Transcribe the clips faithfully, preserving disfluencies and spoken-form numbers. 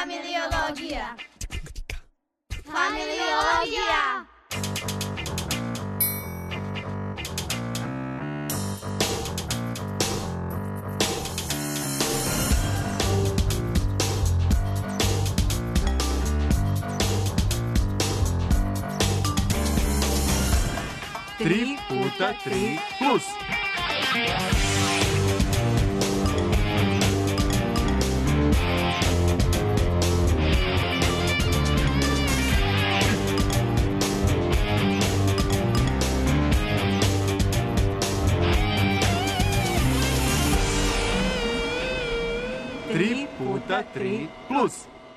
Familiologija. Familiologija. Tri puta tri plus. Tri puta tri plus.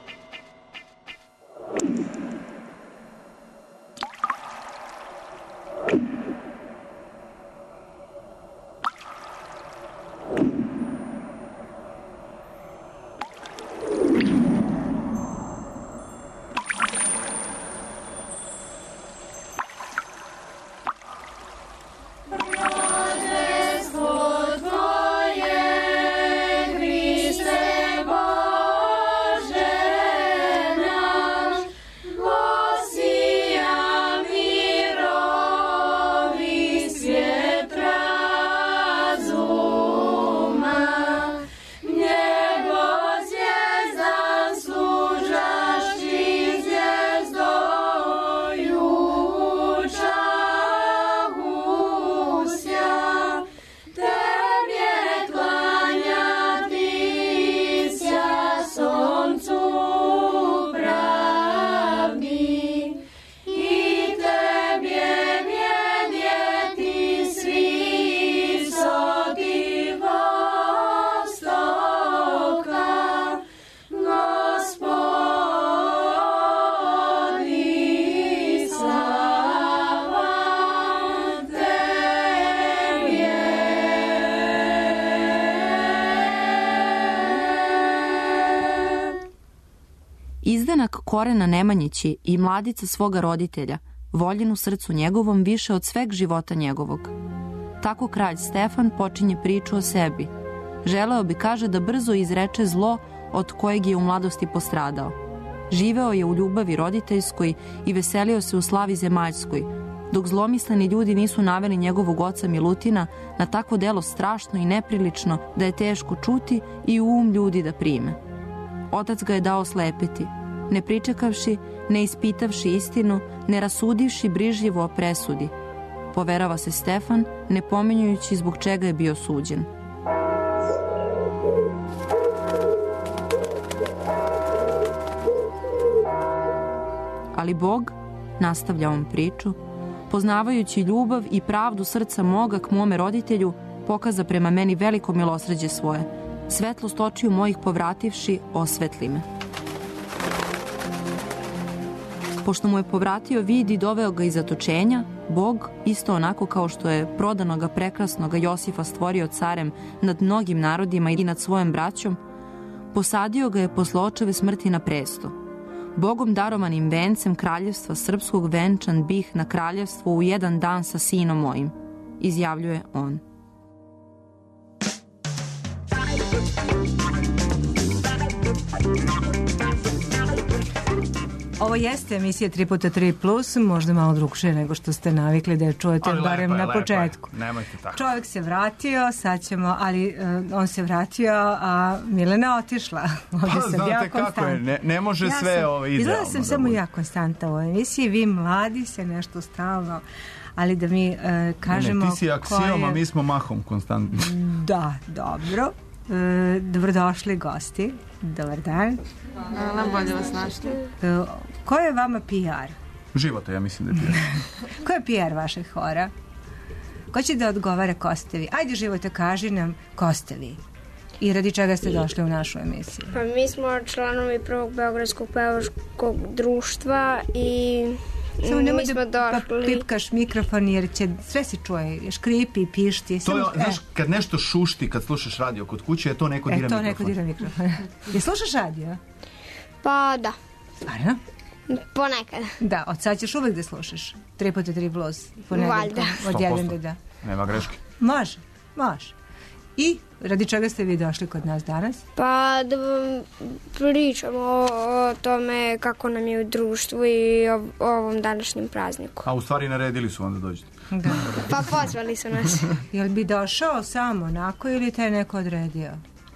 Izdanak Korena Nemanjići i mladica svoga roditelja, voljen u srcu njegovom više od sveg života njegovog. Tako kralj Stefan počinje priču o sebi. Želeo bi, kaže, da brzo izreče zlo od kojeg je u mladosti postradao. Živeo je u ljubavi roditeljskoj i veselio se u slavi zemaljskoj, dok zlomisleni ljudi nisu naveli njegovog oca Milutina na takvo delo strašno i neprilično da je teško čuti i u um ljudi da prime. Otac ga je dao slepiti, ne pričekavši, ne ispitavši istinu, ne rasudivši brižljivo o presudi. Poverava se Stefan, ne pominjujući zbog čega je bio suđen. Ali Bog, nastavlja on priču, poznavajući ljubav i pravdu srca moga k mome roditelju, pokaza prema meni veliko milosrđe svoje. Svetlost očiju mojih povrativši, osvetli me. Pošto mu je povratio vid i doveo ga iz zatočenja, Bog, isto onako kao što je prodanoga prekrasnoga Josifa stvorio carem nad mnogim narodima i nad svojom braćom, posadio ga je posle očeve smrti na presto. Bogom darovanim vencem kraljevstva srpskog venčan bih na kraljevstvo u jedan dan sa sinom mojim, izjavljuje on. Ovo jeste emisija tri puta tri plus, možda malo drugšije nego što ste navikli da je čujete, ali barem lepo, na lepo, početku. Nemojte tako. Čovjek se vratio, sad ćemo, ali uh, on se vratio, a Milena otišla. Ovdje pa, sam znate ja kako konstanta. je, ne, ne može ja sve ovo idealno. Izgleda sam da samo bude. ja konstanta u ovoj emisiji, vi mladi se nešto stalno, ali da mi uh, kažemo... Ne, ti si aksiom, a mi smo mahom konstantni. Da, dobro. Uh, dobrodošli gosti. Dobar dan. Hvala, bolje vas našli. Uh, ko je vama P R? Života, ja mislim da je P R. Ko je P R vašeg hora? Ko će da odgovara ko ste vi? Ajde, Života, kaži nam ko ste vi i radi čega ste došli u našu emisiju. Pa mi smo članovi prvog Beogradskog pevačkog društva i samo nemoj mi smo da došli... pipkaš mikrofon jer će sve se čuje, škripi, pišti. To je, samo, znaš, e. kad nešto šušti, kad slušaš radio kod kuće, je to neko dira e, to mikrofon. neko dira mikrofon. Je slušaš radio? Pa da. Stvarno? Ponekad. Da, od sad ćeš uvek da slušaš. tri puta tri plus. Valjda. Od jedan do da. Nema greške. Može, može. I radi čega ste vi došli kod nas danas? Pa da vam pričamo o, o tome kako nam je u društvu i o, o ovom današnjem prazniku. A u stvari naredili su onda dođete. Da. Pa pozvali su nas. Jel bi došao samo onako ili te je neko odredio?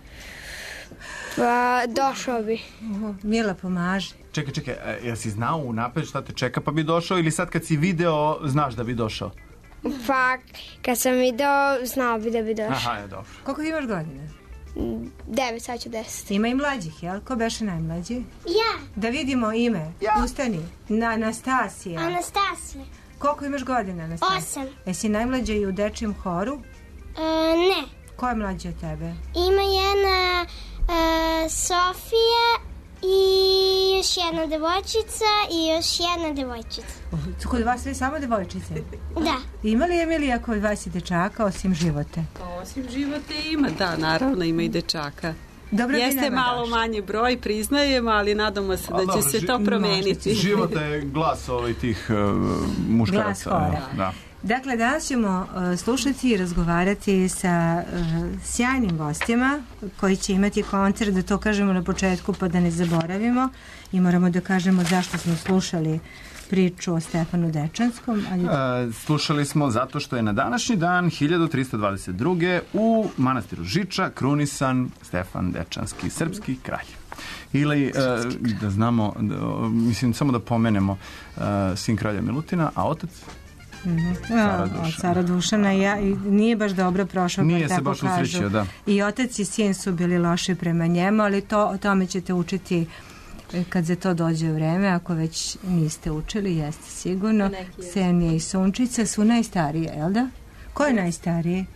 Pa došao bi. Uh, Mila, pomaži. Čekaj, čekaj, jel si znao unapred šta te čeka pa bi došao ili sad kad si video znaš da bi došao? Pa kad sam video, znao bi da bi došao. Aha, je dobro. Koliko imaš godine? Devet, sad ću deset. Ima i mlađih, jel? Ko beše najmlađi? Ja, Da vidimo ime. Ja. Ustani. Na, Anastasija. Anastasija. Koliko imaš godina, Anastasija? Osam. Jesi najmlađa i u dečijem horu? E, ne. Ko je mlađi od tebe? Ima jedna e, Sofija i još jedna devojčica i još jedna devojčica. Kod vas svi samo devojčice? Da. Ima li Emilija kod vas i dečaka osim Živote? Pa osim Živote ima, da, naravno ima i dečaka. Dobro, jeste malo došli. Manji broj, priznajem, ali nadamo se da će dobro, se to promeniti. Života je glas ovaj tih uh, muškaraca. Glas hora. Da. Dakle, danas ćemo uh, slušati i razgovarati sa uh, sjajnim gostima koji će imati koncert, da to kažemo na početku pa da ne zaboravimo i moramo da kažemo zašto smo slušali priču o Stefanu Dečanskom. Ali... Uh, slušali smo zato što je na današnji dan hiljadu trista dvadeset druge u manastiru Žiča krunisan Stefan Dečanski, srpski kralj. Ili, uh, da znamo, da, mislim, samo da pomenemo uh, sin kralja Milutina, a otac? Mm-hmm. Cara Dušana. Cara Dušana ja, i nije baš dobro prošao. Nije se baš usrećio, da. I otac i sin su bili loši prema njemu, ali to, o tome ćete učiti kad za to dođe vreme, ako već niste učili, jeste sigurno. Ksenija i Sunčica su najstarije, jel da? Ko je najstariji?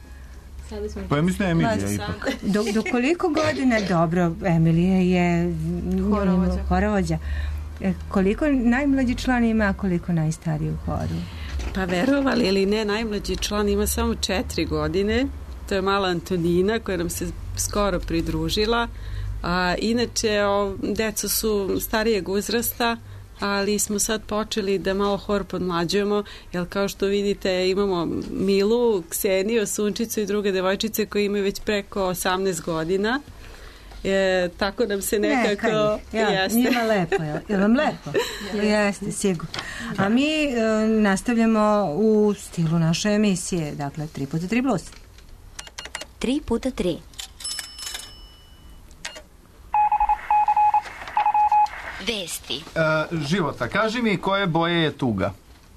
Pa ja mislim da je Emilija ipak. Do, do koliko godina? Dobro, Emilija je horovođa. horovođa. E, koliko najmlađi član ima, a koliko najstariji u horu? Pa verovali ili ne, najmlađi član ima samo četiri godine. To je mala Antonina koja nam se skoro pridružila. A, inače, o, deca su starijeg uzrasta, ali smo sad počeli da malo hor podmlađujemo, jer kao što vidite imamo Milu, Kseniju, Sunčicu i druge devojčice koje imaju već preko osamnaest godina. E, tako nam se nekako... Ne, ja, jeste. Njima lepo, je, je vam lepo? Jeste, sigurno. A mi e, nastavljamo u stilu naše emisije, dakle tri puta tri plus. tri puta tri. Vesti. E, Života, kaži mi koje boje je tuga?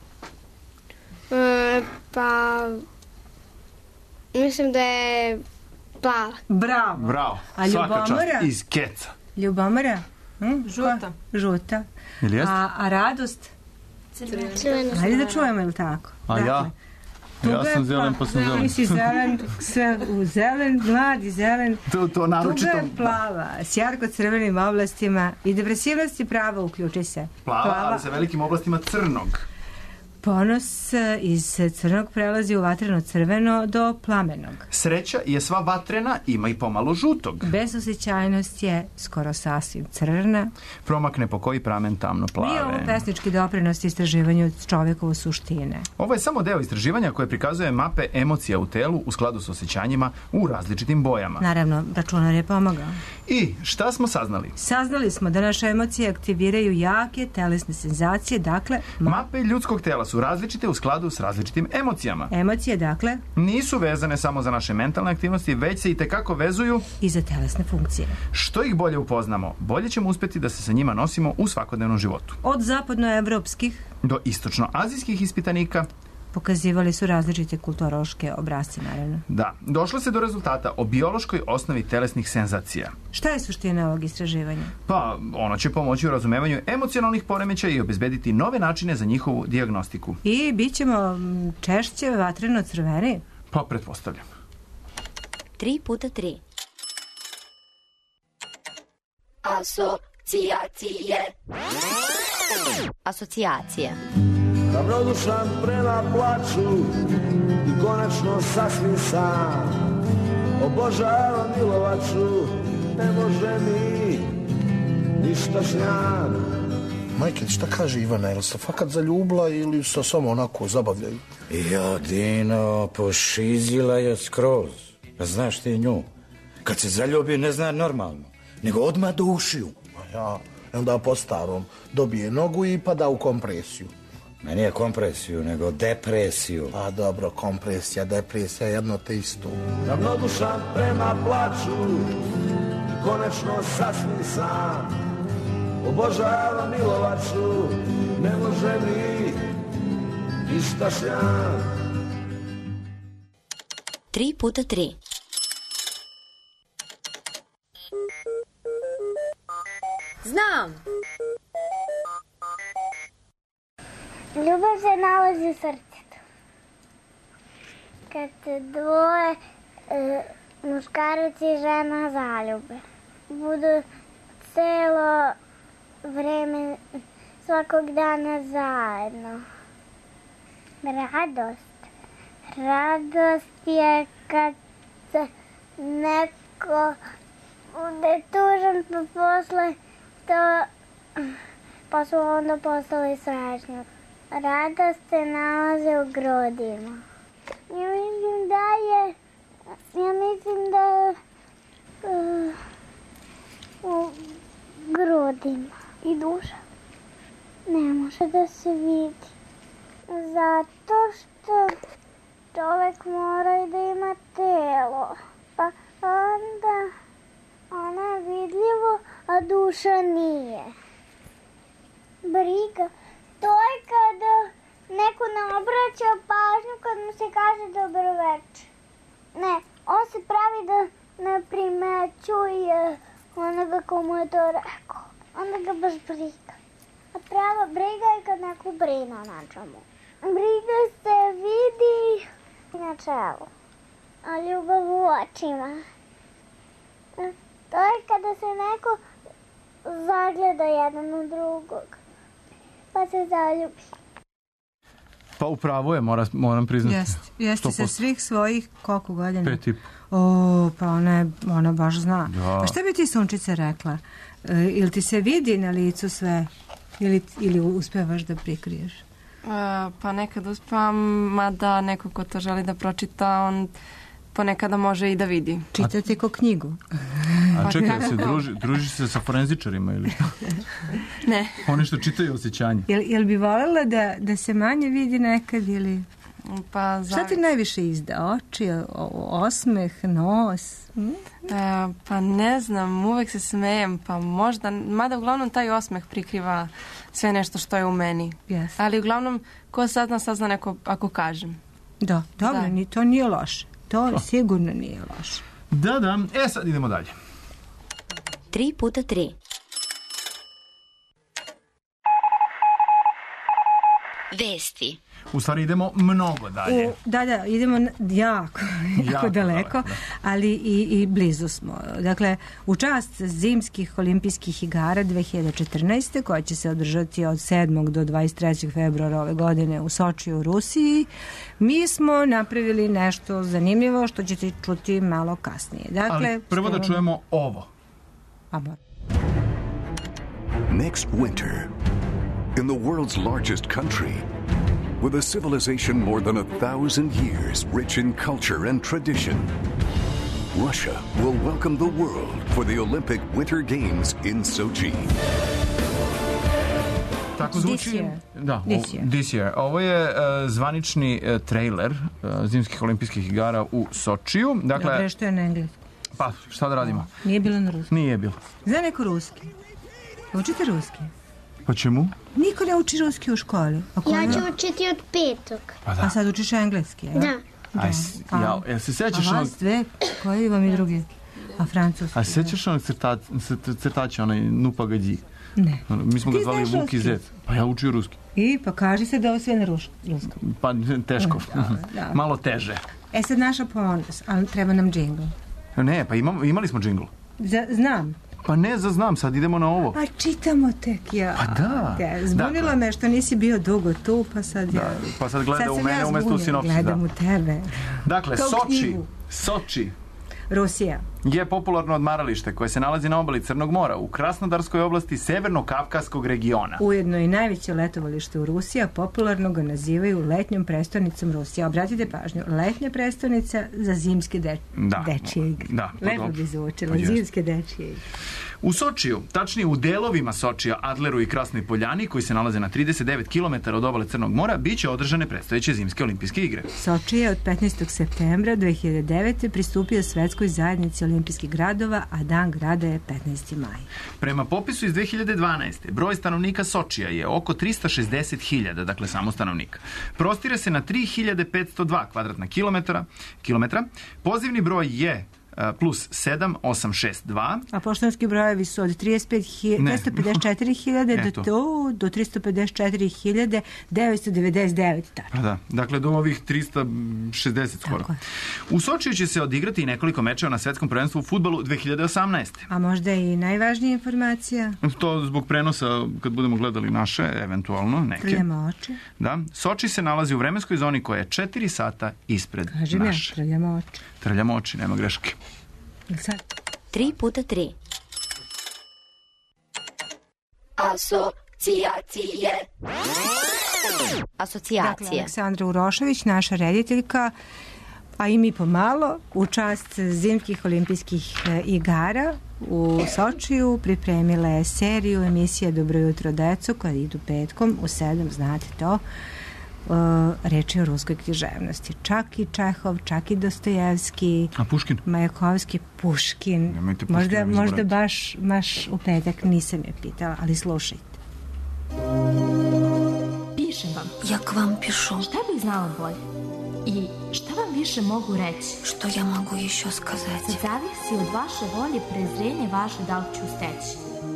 E, pa... Mislim da je plava. Bravo. Bravo. A ljubomora? Iz keca. Ljubomora? Hm? Žuta. Žuta. Ili jeste? A, a radost? Crvena. Hajde da čujemo, je li tako? A dakle, ja? Ja sam zelen, pa sam zelen. Ti si zelen, sve u zelen, mladi zelen. To, to naručito... Tuga je plava, s jarko crvenim oblastima i depresivnosti prava, uključi se. Plava, plava, ali sa velikim oblastima crnog. Ponos iz crnog prelazi u vatreno crveno do plamenog. Sreća je sva vatrena, ima i pomalo žutog. Bezosjećajnost je skoro sasvim crna. Promakne po koji pramen tamno plave. Nije ovo pesnički doprinos istraživanju čovekovo suštine. Ovo je samo deo istraživanja koje prikazuje mape emocija u telu u skladu s osjećanjima u različitim bojama. Naravno, računar je pomogao. I šta smo saznali? Saznali smo da naše emocije aktiviraju jake telesne senzacije, dakle... Ma... Mape ljudskog tela su različite u skladu s različitim emocijama. Emocije, dakle... Nisu vezane samo za naše mentalne aktivnosti, već se i tekako vezuju... i za telesne funkcije. Što ih bolje upoznamo, bolje ćemo uspjeti da se sa njima nosimo u svakodnevnom životu. Od zapadnoevropskih do istočnoazijskih ispitanika pokazivali su različite kulturološke obrasce, naravno. Da, došlo se do rezultata o biološkoj osnovi telesnih senzacija. Šta je suština ovog istraživanja? Pa, ono će pomoći u razumevanju emocionalnih poremećaja i obezbediti nove načine za njihovu dijagnostiku. I bit ćemo češće vatreno crveni? Pa, pretpostavljam. tri puta tri. Asocijacije. Asocijacije. Ravnodušan prema plaču i konačno sasvim sam obožavam milovaču, ne može mi ništa šnjam. Majke, šta kaže Ivana, je li se fakat zaljubila ili se samo onako zabavljaju? Ja, Dino, pošizila je skroz. Pa znaš ti nju, kad se zaljubi ne zna normalno, nego odmah do ušiju. A ja, onda po starom dobije nogu i pada u kompresiju. Ma nije kompresiju, nego depresiju. A dobro, kompresija, depresija, jedno te isto. Ravnodušan prema plaču i konačno sasvim sam. Obožavam Milovaču, ne može mi ništa sjam. Tri puta tri. Znam. Ljubav se nalazi u srcu. Kad se dvoje e, muškarac i žena zaljube. Budu celo vreme, svakog dana zajedno. Radost. Radost je kad se neko bude tužan pa posle to pa su onda postali srećni. Radost se nalazi u grodima. Ja mislim da je ja mislim da uh, u grodima i duša ne može da se vidi. Zato što čovek mora i da ima telo. Pa onda ona je vidljivo, a duša nije. Briga. To je kada neko ne obraća pažnju kad mu se kaže dobro večer. Ne, on se pravi da ne primećuje onoga ko mu je to rekao. Onda ga baš briga. A prava briga je kad neko brine o nečemu. Briga se vidi na čelu, a ljubav u očima. To je kada se neko zagleda jedan u drugog, pa se zaljubi. Pa upravo je, mora, moram priznati. Jeste, jeste sa svih svojih koliko godina? Pet i po. O, pa ona, je, ona baš zna. Da. A šta bi ti, Sunčica, rekla? E, ili ti se vidi na licu sve? Ili, ili uspevaš da prikriješ? Uh, pa nekad uspevam, mada neko ko to želi da pročita, on ponekada može i da vidi. Čitati ko knjigu. A čekaj, se druži, druži se sa forenzičarima ili šta? Ne. Oni što čitaju osjećanje. Jel, jel bi voljela da, da se manje vidi nekad ili... Pa šta ti najviše izda? Oči, osmeh, nos? Hm? Uh, pa ne znam, uvek se smejem, pa možda, mada uglavnom taj osmeh prikriva sve nešto što je u meni. Yes. Ali uglavnom, ko sazna, sazna neko ako kažem. Da, dobro, da. Ni, to nije loše. To sigurno nije loše. Da, da. E, sad idemo dalje. Tri puta tri. Vesti. U stvari idemo mnogo dalje. U, da, da, idemo na, jako, jako, jako daleko, daleko da. Ali i, i blizu smo. Dakle, u čast zimskih olimpijskih igara dve hiljade četrnaeste koja će se održati od sedmog do dvadeset trećeg februara ove godine u Sočiju u Rusiji, mi smo napravili nešto zanimljivo što ćete čuti malo kasnije. Dakle, ali prvo da čujemo ovo. Aba. Next winter, in the world's largest country, with a civilization more than a thousand years rich in culture and tradition, Russia will welcome the world for the Olympic Winter Games in Sochi. Tako zvuči. This year. Da, this year. This year. Ovo je uh, zvanični uh, trailer uh, zimskih olimpijskih igara u Sočiju. Dakle, dobre, što je na engleskom. Pa, šta da radimo? O, nije bilo na ruskom. Nije bilo. Zna neko ruski? Učite ruski? Pa čemu? Niko ne uči ruski u školi. Ako ja ću ne... učiti od petog. Pa da. A sad učiš engleski, ja? Da. Da. A, ja, jel se sećaš a vas dve, koji vam i drugi? A francuski? A sećaš onog crtača, onaj Nupagadji? Ne. Mi smo ga zvali Vuk i Zet. Pa ja učio ruski. I, pa kaži se da ovo sve na ruskom. Pa teško. Da, da. Malo teže. E sad naša ponos, ali treba nam džingl. Ne, pa imam, imali smo džingl. Znam. Pa ne, zaznam, sad idemo na ovo. A čitamo tek ja. Pa da. Ja, zbunilo dakle. me što nisi bio dugo tu, pa sad ja... Da, pa sad gleda sad u mene ja umjesto u sinopsi. Gledam da. u tebe. Dakle, kao Soči. knjigu. Soči. Rusija je popularno odmaralište koje se nalazi na obali Crnog mora u Krasnodarskoj oblasti Severno-Kavkaskog regiona. Ujedno i najveće letovalište u Rusiji, a popularno ga nazivaju letnjom prestonicom Rusije. Obratite pažnju, letnja prestonica za zimske de... da. dečije igre. Da, lepo bi zvučilo, zimske dečije igre. U Sočiju, tačnije u delovima Sočija, Adleru i Krasnoj Poljani, koji se nalaze na trideset devet kilometara od obale Crnog mora, bit će održane predstojeće zimske olimpijske igre. Soči je od petnaestog septembra dve hiljade devete. pristupio Svetskoj zajednici olimpijskih gradova, a dan grada je petnaesti maj. Prema popisu iz dve hiljade dvanaeste. broj stanovnika Sočija je oko tristo šezdeset hiljada, dakle samo stanovnika. Prostire se na tri hiljade petsto dva kvadratna kilometra. kilometra. Pozivni broj je plus sedam osam šest dva. A poštanski brojevi su od tristo pedeset četiri hiljade do, to, do tristo pedeset četiri hiljade devetsto devedeset devet. Pa da, dakle do ovih tristo šezdeset skoro. U Sočiju će se odigrati i nekoliko mečeva na svetskom prvenstvu u fudbalu dve hiljade osamnaeste. A možda i najvažnija informacija? To zbog prenosa kad budemo gledali naše, eventualno neke. Trljamo oči. Da, Soči se nalazi u vremenskoj zoni koja je četiri sata ispred Kažem naše. Ja, trljamo oči. Trljamo oči, nema greške. Tri puta tri. Asocijacije. Asocijacije. Dakle, Aleksandra Urošević, naša rediteljka, a i mi pomalo, u čast zimskih olimpijskih igara u Sočiju pripremila je seriju emisija Dobro jutro, deco, koja idu petkom u sedam, znate to. Uh, reč je o ruskoj književnosti. Čak i Čehov, čak i Dostojevski, a Puškin? Majakovski, Puškin. Puškin možda možda baš, baš u petak nisam je pitala, ali slušajte. Pišem vam. Ja k vam pišu. Šta bih znala bolje? I šta vam više mogu reći? Što ja mogu еще сказать? Zavisi od vaše volje, prezrenje vaše da li ću steći.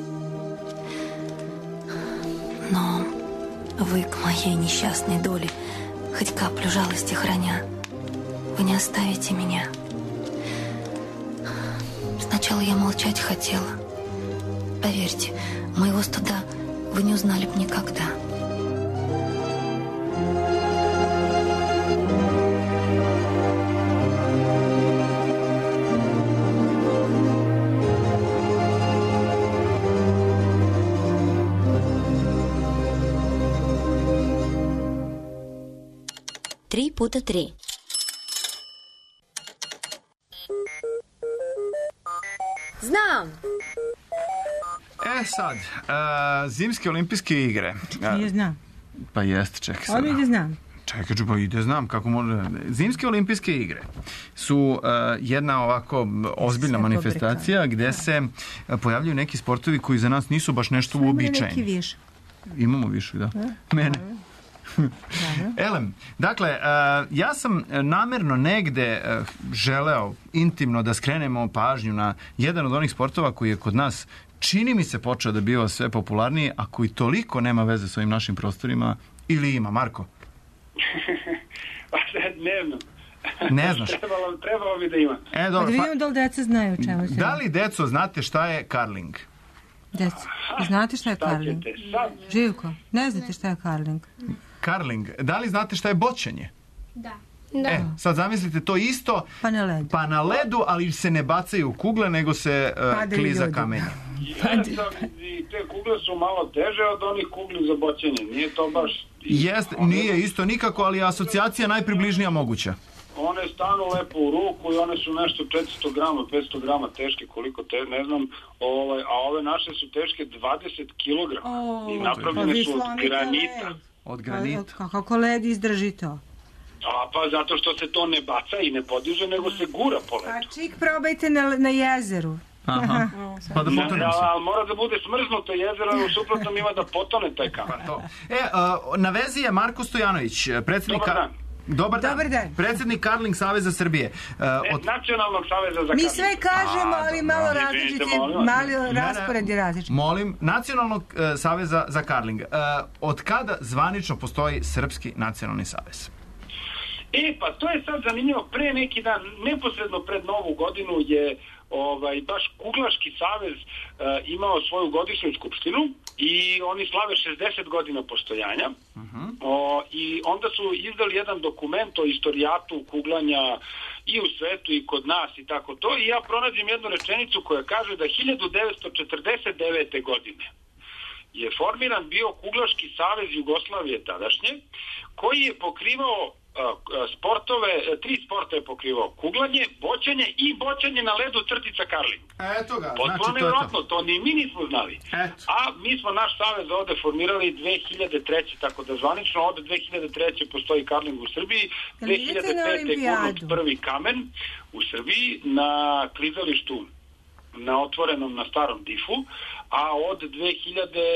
No... Вы к моей несчастной доле хоть каплю жалости храня. Вы не оставите меня. Сначала я молчать хотела. Поверьте, моего стыда вы не узнали бы никогда. Tri puta tri. Znam! E sad, uh, zimske olimpijske igre. Čekaj, ja znam. Pa jest, čekaj sad. Ovo ide znam. Čekaj, pa ide znam kako može. Zimske olimpijske igre su uh, jedna ovako ozbiljna manifestacija gde se pojavljaju neki sportovi koji za nas nisu baš nešto uobičajeni. Imamo neki višak. Imamo višak, da. Mene. Elem, dakle, uh, ja sam namerno negde uh, želeo intimno da skrenemo pažnju na jedan od onih sportova koji je kod nas, čini mi se, počeo da biva sve popularniji, a koji toliko nema veze s ovim našim prostorima, ili ima, Marko? Pa ne znam. Ne znaš? Trebalo, trebalo bi da ima. E, dobro, da vidimo da li deca znaju o čemu se. Da li deco znate šta je karling? Deco, znate šta je karling? Živko, ne znate šta je karling? Karling. Da li znate šta je boćanje? Da. Da. E, sad zamislite to isto, pa na ledu, pa na ledu, ali se ne bacaju kugle, nego se uh, kliza kamenje. Jesam, i te kugle su malo teže od onih kugli za boćanje. Nije to baš... Jest, nije isto nikako, ali je asocijacija najpribližnija moguća. One stanu lepo u ruku i one su nešto četiristo grama, petsto grama teške, koliko te, ne znam, ovaj, a ove naše su teške dvadeset kilograma oh, i napravljene su od granita. Od granita. Kako led izdrži to? A pa zato što se to ne baca i ne podiže, nego se gura po ledu. A čik, probajte na, na jezeru. Aha, pa da potone se. Ali mora da bude smrznuto jezero, u suprotnom ima da potone taj kamen. E, uh, na vezi je Marko Stojanović, predsjednik... Dobar dan. Dobar dan. Dobar dan. Predsjednik Karling Saveza Srbije. Uh, od... Nacionalnog saveza za Karling. Mi sve kažemo, ali malo različiti, malo raspored je različiti. Molim, Nacionalnog uh, saveza za Karling. Uh, od kada zvanično postoji Srpski nacionalni savez? E, pa to je sad zanimljivo. Pre neki dan, neposredno pred Novu godinu je ovaj, baš Kuglaški savez uh, imao svoju godišnju skupštinu i oni slave šezdeset godina postojanja. Uh-huh. O, i onda su izdali jedan dokument o istorijatu kuglanja i u svetu i kod nas i tako to, i ja pronađem jednu rečenicu koja kaže da hiljadu devetsto četrdeset devete. godine je formiran bio Kuglaški savez Jugoslavije tadašnje, koji je pokrivao sportove, tri sporta je pokrivao: kuglanje, boćanje i boćanje na ledu crtica karling. Eto ga, potpuno znači nevjerojatno, to. to ni mi nismo znali. Eto. A mi smo naš savez ovde formirali dve hiljade treće. tako da zvanično ovde dve hiljade treće. postoji karling u Srbiji, dve hiljade pete. gurnut prvi kamen u Srbiji na klizalištu na otvorenom na starom difu, a od dve hiljade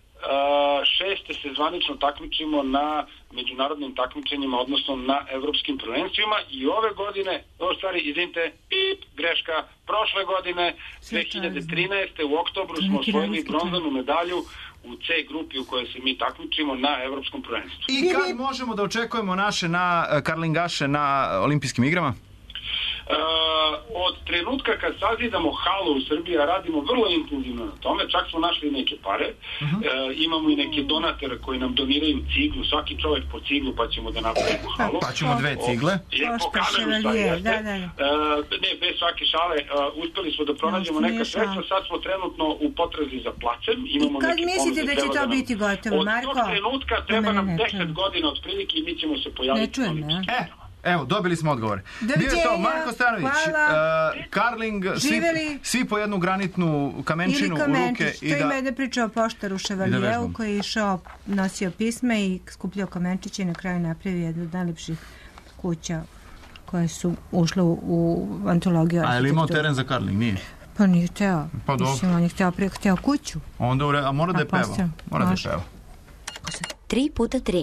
šeste. se zvanično takmičimo na međunarodnim takmičenjima, odnosno na evropskim prvenstvima, i ove godine, o stvari, izvinite, pip, greška, prošle godine, dve hiljade trinaeste. u oktobru smo osvojili bronzanu medalju u C grupi u kojoj se mi takmičimo na evropskom prvenstvu. I kad možemo da očekujemo naše na karlingaše na olimpijskim igrama? Uh, od trenutka kad sazidamo halu u Srbiji, a radimo vrlo intenzivno na tome, čak smo našli neke pare, uh-huh. uh, imamo i neke donatore koji nam doniraju ciglu, svaki čovjek po ciglu, pa ćemo da napravimo halu. Pa ćemo dve cigle. O, je, po kamenu šta jeste. Da, da. Uh, ne, bez svake šale, uh, uspeli smo da pronađemo neka sredstva, sad smo trenutno u potrazi za placem. Imamo I kad mislite da će to nam biti gotovo, Marko? Od tog trenutka treba nam deset godina otprilike i mi ćemo se pojaviti. Ne čujem, ne? E, Evo, dobili smo odgovore. Bio je to Marko Stanović, uh, karling, svi, svi po jednu granitnu kamenčinu u ruke. To i da... ima jedna priča o poštaru Ševaljevu koji je išao, nosio pisme i skupljao kamenčiće i na kraju napravio jednu od najlepših kuća koje su ušle u, u antologiju arhitekturu. A je li imao teren za karling? Nije? Pa nije hteo. Pa dobro. Mislim, on je hteo, prije hteo kuću. Onda, ure, a mora da je peva. Mora da je peva. Tri puta tri.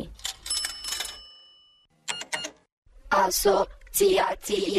Asocijacije.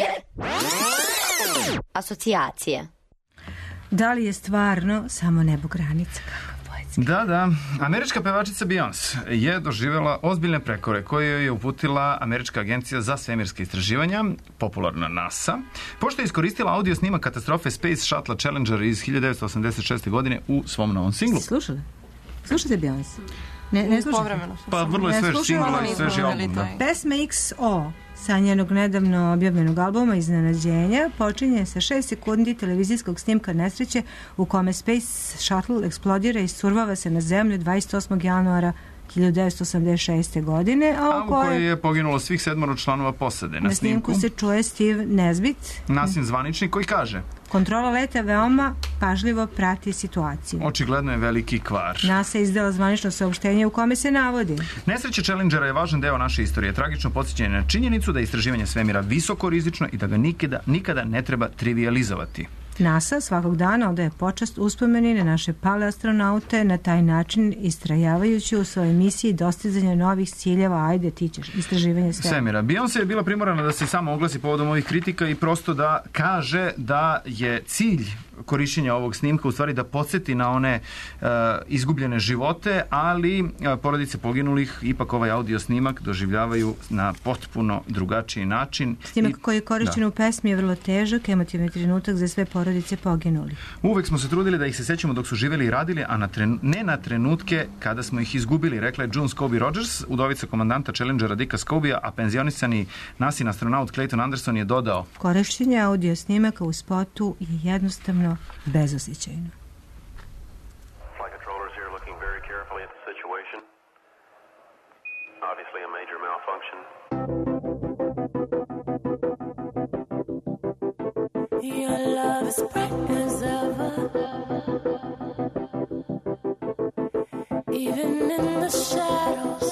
Asocijacije. Da li je stvarno samo nebo granica? Da, da. Američka pevačica Beyoncé je doživjela ozbiljne prekore koje joj je uputila Američka agencija za svemirske istraživanja, popularna NASA, pošto je iskoristila audio snima katastrofe Space Shuttle Challenger iz hiljadu devetsto osamdeset šeste. godine u svom novom singlu. Slušali? Slušate Beyoncé? Ne, ne slušate? Pa vrlo je svež singl i sveži album. Da. Pesma X O sa njenog nedavno objavljenog albuma Iznenađenja počinje sa šest sekundi televizijskog snimka nesreće u kome Space Shuttle eksplodira i survava se na zemlju dvadeset osmog januara hiljadu devetsto osamdeset šeste. godine, a, a u kojoj koje je poginulo svih sedmoro članova posade. Na, na snimku se čuje Steve Nesbitt, nasin zvaničnik, koji kaže: kontrola leta veoma pažljivo prati situaciju. Očigledno je veliki kvar. NASA je izdala zvanično saopštenje u kome se navodi: nesreća Challengera je važan deo naše istorije, tragično podsjećanje na činjenicu da je istraživanje svemira visoko rizično i da ga nikada, nikada ne treba trivializovati. NASA svakog dana odaje počast uspomeni na naše pale astronaute, na taj način istrajavajući u svojoj misiji dostizanja novih ciljeva, ajde ti ćeš, istraživanje svemira. Beyoncé je bila primorana da se samo oglasi povodom ovih kritika i prosto da kaže da je cilj korišćenja ovog snimka u stvari da podsjeti na one uh, izgubljene živote, ali uh, porodice poginulih ipak ovaj audio snimak doživljavaju na potpuno drugačiji način. Snimak I, koji je korišćen da. u pesmi je vrlo težak, emotivni trenutak za sve porodice poginulih. Uvek smo se trudili da ih se sećamo dok su živeli i radili, a na tren, ne na trenutke kada smo ih izgubili, rekla je June Scobie Rogers, udovica komandanta Challengera Dicka Scobija, a penzionisani nasin astronaut Clayton Anderson je dodao: korišćenje audio snimaka u spotu je jednostavno bezosjećajno. Flight controllers here looking very carefully at the situation. Obviously a major malfunction. Your love is bright as ever. Even in the shadows.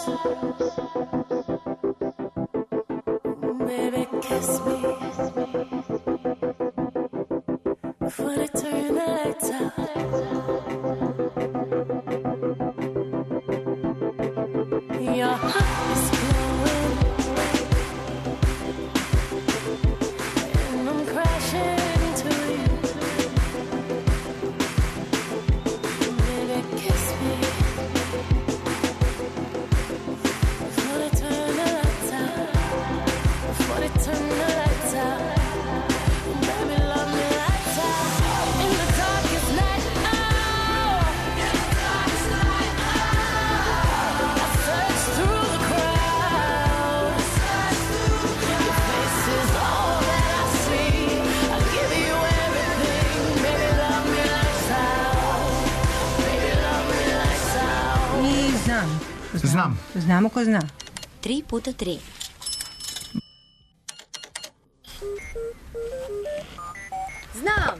Baby, kiss me. Before they turn the lights out. Your heart is glowing, and I'm crashing into you. Baby, kiss me before they turn the lights out. Before they turn the lights out. Baby, love me lights out. Znam. Znamo ko zna. Tri puta tri. Znam.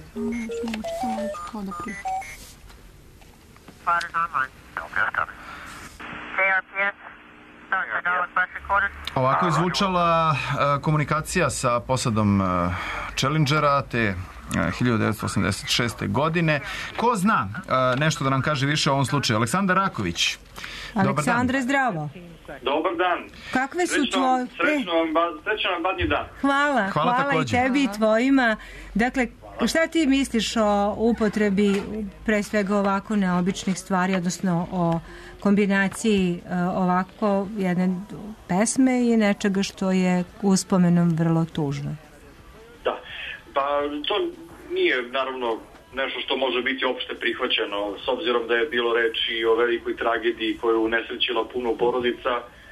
Ovako je zvučala uh, komunikacija sa posadom uh, Challengera te uh, hiljadu devetsto osamdeset šeste. godine. Ko zna uh, nešto da nam kaže više o ovom slučaju? Aleksandar Raković. Aleksandre, zdravo. Dobar dan. Kakve su tvoje... Srećno vam, srećno vam badnji dan. Hvala, hvala, hvala i tebi i tvojima. Dakle, šta ti misliš o upotrebi pre svega ovako neobičnih stvari, odnosno o kombinaciji ovako jedne pesme i nečega što je uspomenom vrlo tužno? Da, pa to nije naravno nešto što može biti opšte prihvaćeno, s obzirom da je bilo reči o velikoj tragediji koju unesrećila puno porodica,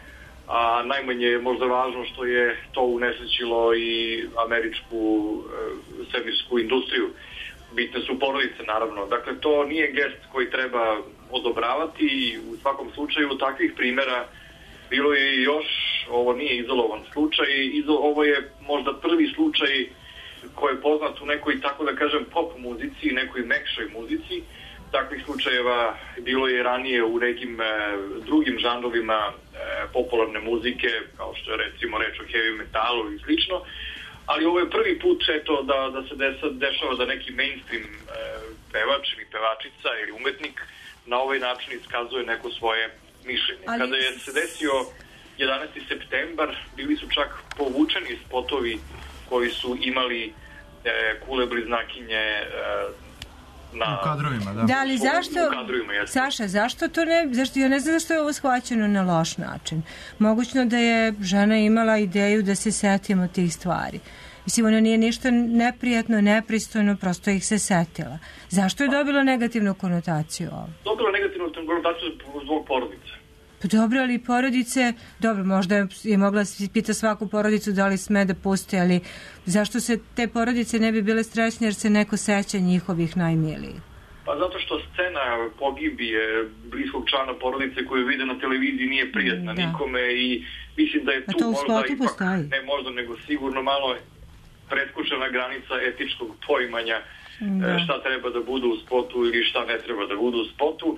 a najmanje je možda važno što je to unesrećilo i američku e, svemirsku industriju. Bitne su porodice, naravno. Dakle, to nije gest koji treba odobravati i u svakom slučaju takvih primjera bilo je još, ovo nije izolovan slučaj, ovo je možda prvi slučaj koji je poznat u nekoj, tako da kažem, pop muzici, nekoj mekšoj muzici. Takvih slučajeva bilo je ranije u nekim e, drugim žanrovima e, popularne muzike, kao što je recimo reč o heavy metalu i slično, ali ovo je prvi put eto, da, da se desa, dešava da neki mainstream e, pevač ili pevačica ili umetnik na ovaj način iskazuje neko svoje mišljenje. Ali... Kada je se desio jedanaesti septembar, bili su čak povučeni spotovi koji su imali e, kule bliznakinje e, na... U kadrovima, da. Da, ali zašto, Saša, zašto to ne, zašto, ja ne znam zašto je ovo shvaćeno na loš način. Mogućno da je žena imala ideju da se setimo tih stvari. Mislim, ono nije ništa neprijatno, nepristojno, prosto ih se setila. Zašto je dobilo negativnu konotaciju ovo? Dobilo negativnu konotaciju zbog porodice. Pa dobro, ali porodice, dobro, možda je mogla pita svaku porodicu da li sme da puste, ali zašto se te porodice ne bi bile stresne jer se neko seća njihovih najmilijih? Pa zato što scena pogibije bliskog člana porodice koju vide na televiziji nije prijatna da. nikome i mislim da je tu možda ipak, postoji. ne možda, nego sigurno malo preskočena granica etičkog poimanja da. šta treba da bude u spotu ili šta ne treba da bude u spotu.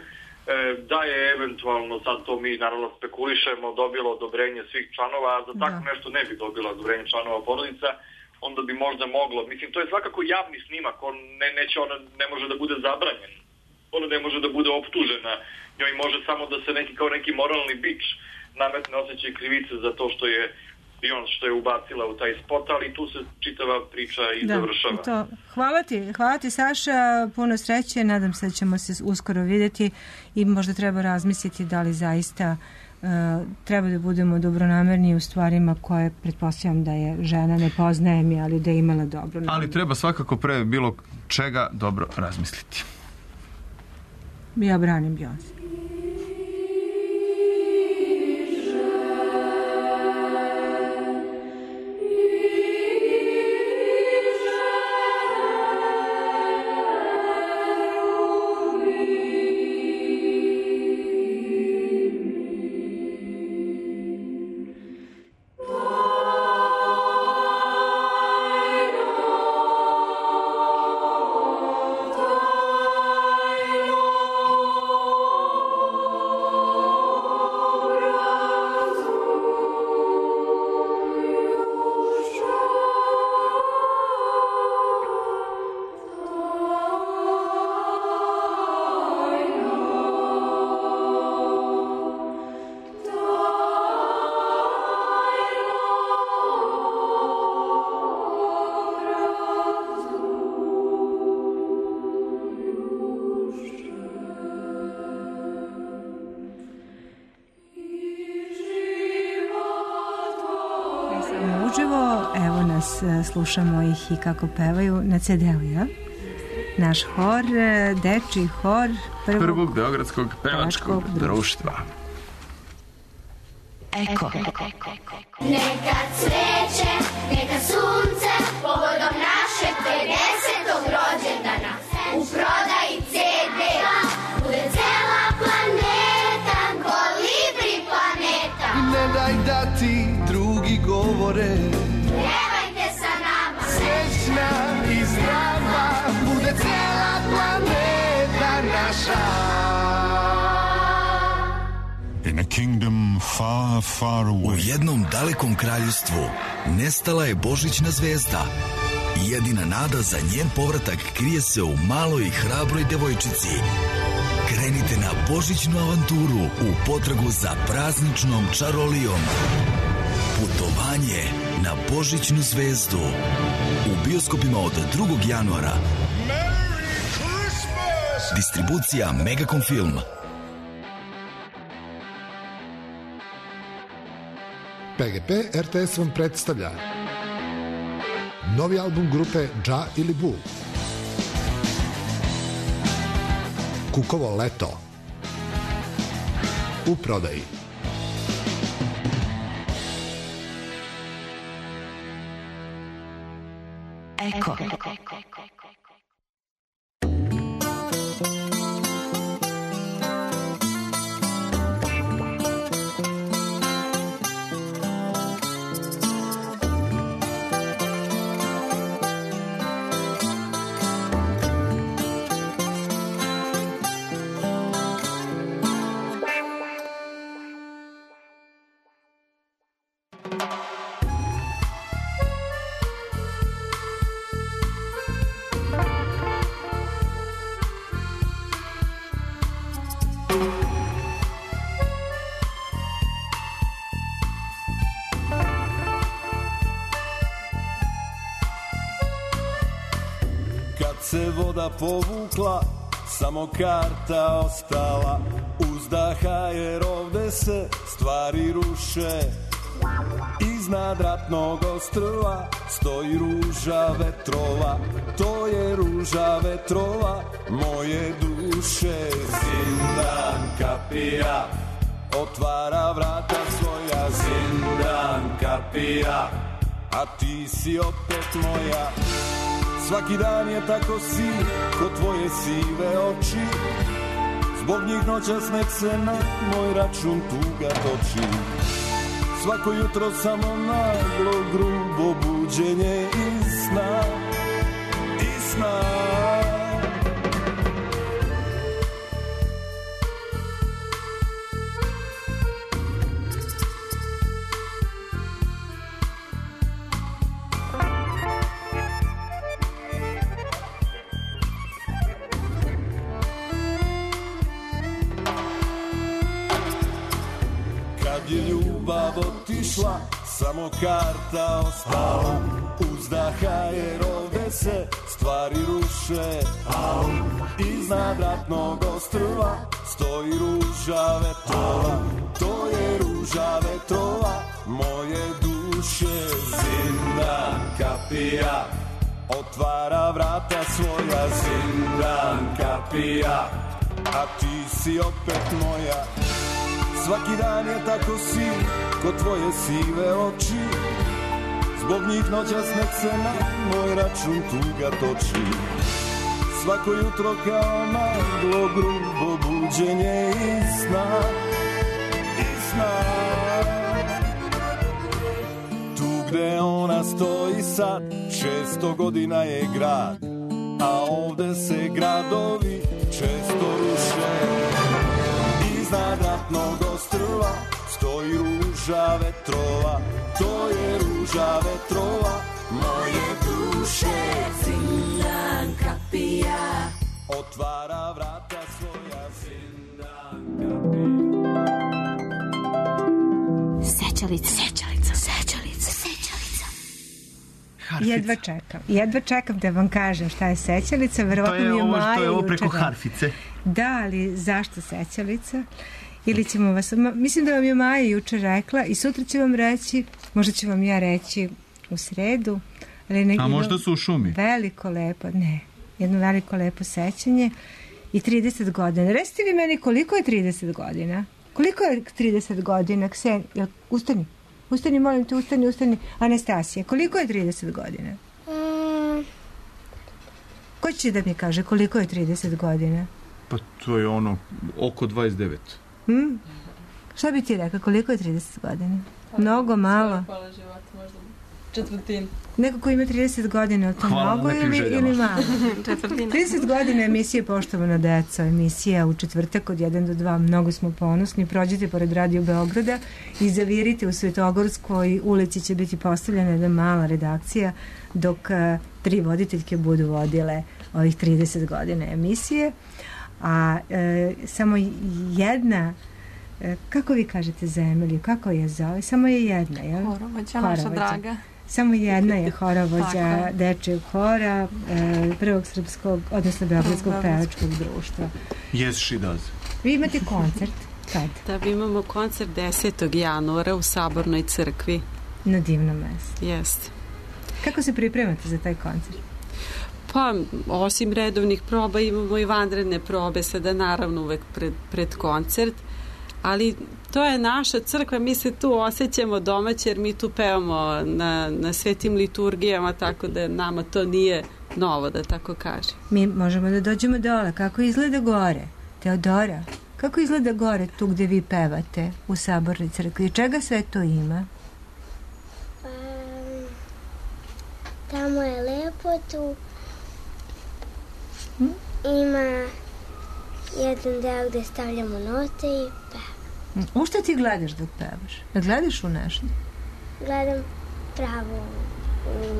Da je eventualno, sad to mi naravno spekulišemo, dobilo odobrenje svih članova, a za tako da. nešto ne bi dobilo odobrenje članova porodica, onda bi možda moglo. Mislim, to je svakako javni snimak, on ne, neće, ona ne može da bude zabranjen, ona ne može da bude optužena, njoj može samo da se neki kao neki moralni bič nametne osjećaj krivice za to što je i on što je ubacila u taj spot, ali tu se čitava priča i da, završava. To. Hvala ti, hvala ti Saša, puno sreće, nadam se da ćemo se uskoro vidjeti i možda treba razmisliti da li zaista uh, treba da budemo dobronamerni u stvarima koje pretpostavljam da je žena, ne poznajem je, ali da je imala dobro. Ali treba svakako pre bilo čega dobro razmisliti. Ja branim Beyoncé. Slušamo ih i kako pevaju na ce de u, ja? Naš hor, dečiji hor prvog, prvog Beogradskog pevačkog društva. Eko. Neka cveće, neka sunce, povodom našeg pedesetog rođendana, u prodaji ce de, bude cela planeta, kolibri naša. In a kingdom far, far away. U jednom dalekom kraljevstvu nestala je božićna zvezda. Jedina nada za njen povratak krije se u maloj i hrabroj devojčici. Krenite na božićnu avanturu u potragu za prazničnom čarolijom. Putovanje na božićnu zvezdu. U bioskopima od drugog januara. Distribucija Megacom Film. P G P R T S vam predstavlja novi album grupe Dža ili Bu. Kukovo leto. U prodaji. Eko. Se voda povukla, samo karta ostala. Uzdaha jer ovde se stvari ruše. Iznad ratnog ostrva stoji ruža vetrova. To je ruža vetrova moje duše. Zindan kapija otvara vrata svoja. Zindan kapija, a ti si opet moja. Svaki dan je tako siv, ko tvoje sive oči. Zbog njih noćas nek se na moj račun tuga toči. Svako jutro samo naglo, grubo buđenje iz sna, iz sna. Otišla, samo karta ostala. Uzdaha jer ovde se stvari ruše. Iznad ratnog ostrva stoji ruža vetrova. To je ruža vetrova moje duše. Zindan kapija otvara vrata svoja. Zindan kapija, a ti si opet moja. Svaki dan je tako siv, ko tvoje sive oči. Zbog njih noćas nek se na moj račun tuga toči. Svako jutro kao naglo, grubo buđenje iz sna, iz sna. Tu gde ona stoji sad, šesto godina je grad, a ovde se gradovi često ruše. Iznad ratnog ostrva stoji ruža vetrova. To je ruža vetrova moje duše. Zindan kapija otvara vrata svoja. Zindan kapija. Sećalica, sećalica, sećalica, sećalica. Harfica. Jedva čekam. Jedva čekam da vam kažem šta je sećalica. Verovatno mi je ovo, Maja to je ovo juče preko da... harfice. Da, ali zašto sećalica? Ili ćemo vas... Mislim da vam je Maja juče rekla i sutra ću vam reći, možda ću vam ja reći u sredu. Ali ne, a možda su u šumi? Veliko lepo, ne. Jedno veliko lepo sećanje i trideset godina. Recite vi meni koliko je trideset godina? Koliko je trideset godina? Ksen... Ustani. Ustani, molim te, ustani, ustani. Anastasija, koliko je trideset godina? Mm. Ko će da mi kaže koliko je trideset godina? Pa to je ono, oko dvadeset devet. Hmm? Šta bi ti rekao, koliko je trideset godina? Mnogo, malo? Četvrtina. Neko ko ima trideset godina, to Hvala mnogo na lepim ili, željama. ili malo? Četvrtina. trideset godina emisije Poštovana deca, emisija u četvrtak od jedan do dva, mnogo smo ponosni. Prođite pored Radio Beograda i zavirite u Svetogorskoj ulici, će biti postavljena jedna mala redakcija dok a, tri voditeljke budu vodile ovih trideset godina emisije. A e, samo jedna, e, kako vi kažete za Emiliju, kako je zove? Samo je jedna, jel? Horovođa, naša draga. Samo jedna je horovođa Tako. dečijeg hora, e, prvog srpskog, odnosno Beogradskog pevačkog društva. Yes, she does. Vi imate koncert, kad? Da, mi imamo koncert desetog januara u Sabornoj crkvi. Na divnom mestu. Jeste. Kako se pripremate za taj koncert? Pa, osim redovnih proba imamo i vanredne probe, sada naravno uvek pred, pred koncert, ali to je naša crkva, mi se tu osjećamo domaće jer mi tu pevamo na, na svetim liturgijama, tako da nama to nije novo, da tako kažem. Mi možemo da dođemo dole. Kako izgleda gore? Teodora, kako izgleda gore tu gde vi pevate u Sabornoj crkvi? Čega sve to ima? Um, tamo je lepo tu. Hmm? Ima jedan deo gde stavljamo note i pevamo. U šta ti gledaš dok pevaš? Da gledaš u nešto? Gledam pravo u